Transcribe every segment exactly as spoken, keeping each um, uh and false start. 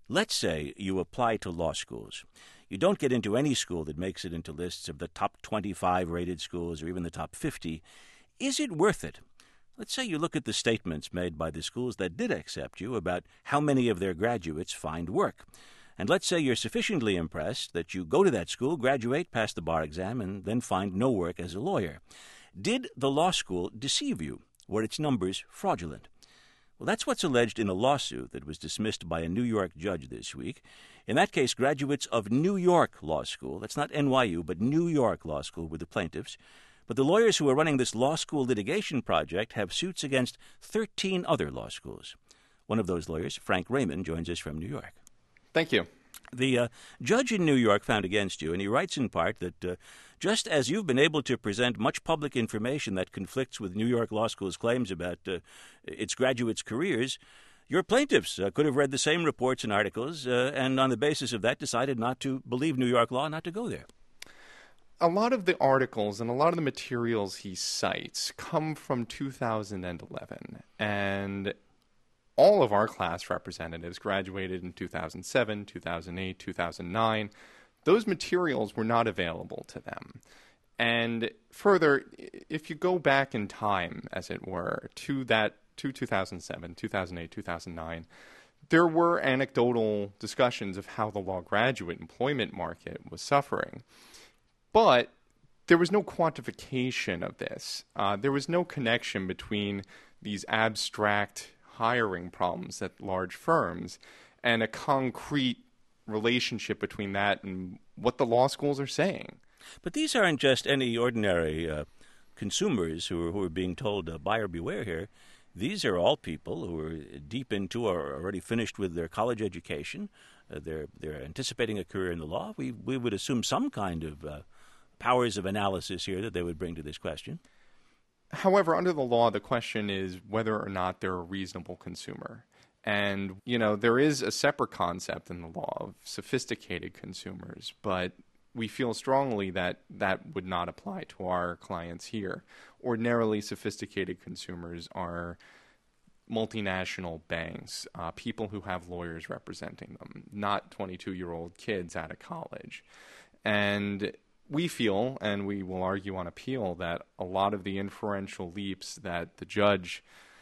Let's say you apply to law schools. You don't get into any school that makes it into lists of the top twenty-five rated schools or even the top fifty. Is it worth it? Let's say you look at the statements made by the schools that did accept you about how many of their graduates find work. And let's say you're sufficiently impressed that you go to that school, graduate, pass the bar exam, and then find no work as a lawyer. Did the law school deceive you? Were its numbers fraudulent? Well, that's what's alleged in a lawsuit that was dismissed by a New York judge this week. In that case, graduates of New York Law School, that's not N Y U, but New York Law School, were the plaintiffs. But the lawyers who are running this law school litigation project have suits against thirteen other law schools. One of those lawyers, Frank Raymond, joins us from New York. Thank you. The uh, judge in New York found against you, and he writes in part that uh, just as you've been able to present much public information that conflicts with New York Law School's claims about uh, its graduates' careers, your plaintiffs uh, could have read the same reports and articles uh, and on the basis of that decided not to believe New York law, not to go there. A lot of the articles and a lot of the materials he cites come from two thousand eleven, and all of our class representatives graduated in two thousand seven, two thousand eight, two thousand nine. Those materials were not available to them. And further, if you go back in time, as it were, to that to two thousand seven, two thousand eight, two thousand nine, there were anecdotal discussions of how the law graduate employment market was suffering. But there was no quantification of this. Uh, there was no connection between these abstract hiring problems at large firms and a concrete relationship between that and what the law schools are saying. But these aren't just any ordinary uh, consumers who are, who are being told, uh, buyer beware here. These are all people who are deep into or already finished with their college education. Uh, they're they're anticipating a career in the law. We we would assume some kind of uh, powers of analysis here that they would bring to this question. However, under the law, the question is whether or not they're a reasonable consumer. And, you know, there is a separate concept in the law of sophisticated consumers, but we feel strongly that that would not apply to our clients here. Ordinarily, sophisticated consumers are multinational banks, uh, people who have lawyers representing them, not twenty-two-year-old kids out of college. And we feel, and we will argue on appeal, that a lot of the inferential leaps that the judge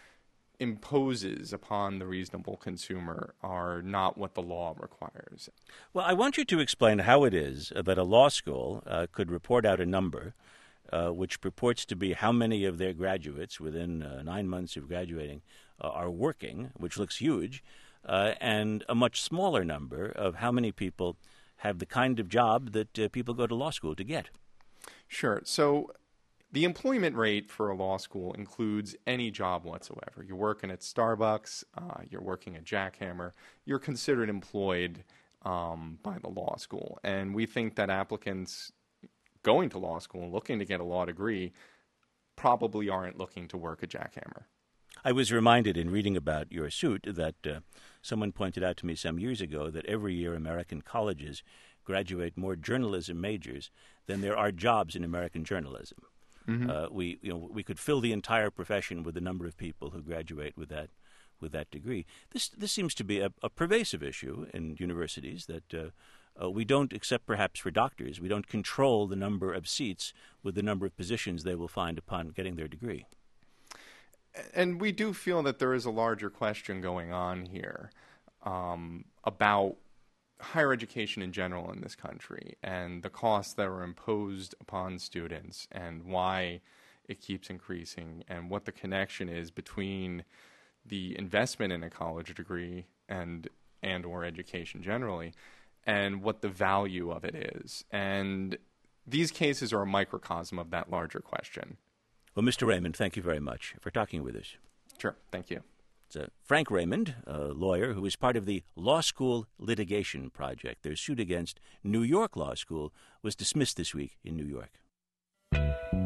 imposes upon the reasonable consumer are not what the law requires. Well, I want you to explain how it is that a law school uh, could report out a number uh, which purports to be how many of their graduates within uh, nine months of graduating uh, are working, which looks huge, uh, and a much smaller number of how many people have the kind of job that uh, people go to law school to get. Sure. So the employment rate for a law school includes any job whatsoever. You're working at Starbucks, uh, you're working at Jackhammer, you're considered employed um, by the law school. And we think that applicants going to law school, looking to get a law degree, probably aren't looking to work at Jackhammer. I was reminded in reading about your suit that uh, someone pointed out to me some years ago that every year American colleges graduate more journalism majors than there are jobs in American journalism. Mm-hmm. Uh, we, you know, we could fill the entire profession with the number of people who graduate with that, with that degree. This this seems to be a, a pervasive issue in universities that uh, uh, we don't, except perhaps for doctors, we don't control the number of seats with the number of positions they will find upon getting their degree. And we do feel that there is a larger question going on here um, about higher education in general in this country and the costs that are imposed upon students and why it keeps increasing and what the connection is between the investment in a college degree and and or education generally and what the value of it is. And these cases are a microcosm of that larger question. Well, Mister Raymond, thank you very much for talking with us. Sure. Thank you. It's uh, Frank Raymond, a lawyer who is part of the Law School Litigation Project. Their suit against New York Law School was dismissed this week in New York.